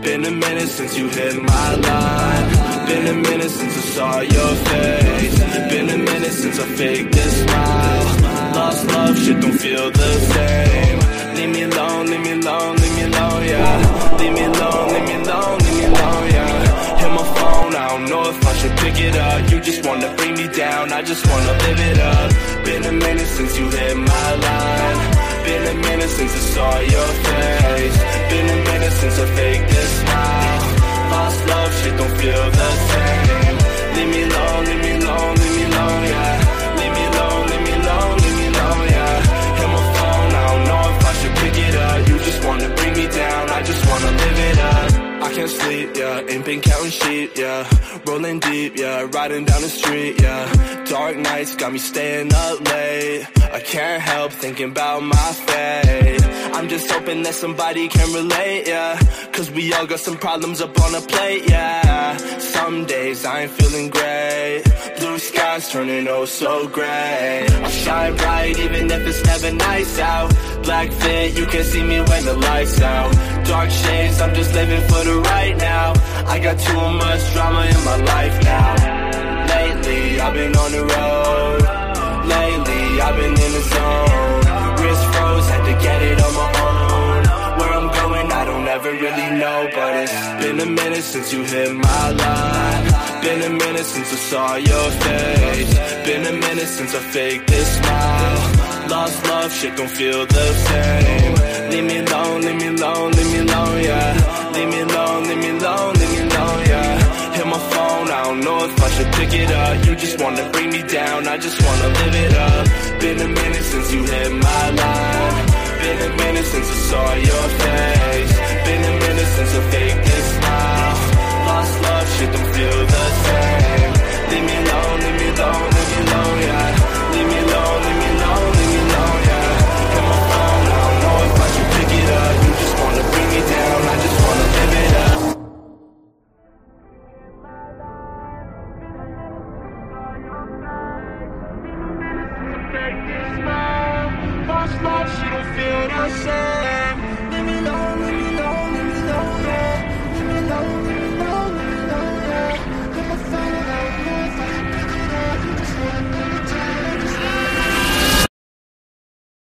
Been a minute since you hit my line. Been a minute since I saw your face. Been a minute since I faked this smile. Lost love, shit don't feel the same. Leave me alone, leave me alone, leave me alone, yeah. Leave me alone, leave me alone, leave me alone, yeah. Hit my phone, I don't know if I should pick it up. You just wanna bring me down, I just wanna live it up. Been a minute since you hit my line. Been a minute since I saw your face. Been a minute since I faked this smile. Lost love, shit don't feel the same. Leave me alone, leave me alone, leave me alone, yeah. Leave me alone, leave me alone, leave me alone, yeah. Hit my phone, I don't know if I should pick it up. You just wanna bring me down, I just wanna live it up. I can't sleep, yeah, ain't been counting sheep, yeah. Rolling deep, yeah, riding down the street, yeah. Dark nights got me staying up late. I can't help thinking about my fate. I'm just hoping that somebody can relate, yeah. Cause we all got some problems up on a plate, yeah. Some days I ain't feeling great. Blue skies turning oh so gray. I shine bright even if it's never nice out. Black fit, you can see me when the lights out. Dark shades, I'm just living for the right now. I got too much drama in my life now. Lately, I've been on the road. Lately, I've been in the zone. Wrist froze, had to get it on my own. Where I'm going, I don't ever really know. But it's been a minute since you hit my line. Been a minute since I saw your face. Been a minute since I faked this smile. Lost love, shit don't feel the same. Leave me alone, leave me alone, leave me alone, yeah. Leave me alone, leave me alone, leave me alone, yeah. Hit my phone, I don't know if I should pick it up. You just wanna bring me down, I just wanna live it up. Been a minute since you hit my line. Been a minute since I saw your face. Been a minute since I faked this smile. Lost love, shit don't feel the same. Leave me alone, leave me alone, leave me alone, yeah. Leave me alone, leave me alone, leave me alone, yeah. Hit my phone, I don't know if I should pick it up. You just wanna bring me down, I just wanna live it up. Lost love, she don't feel the same.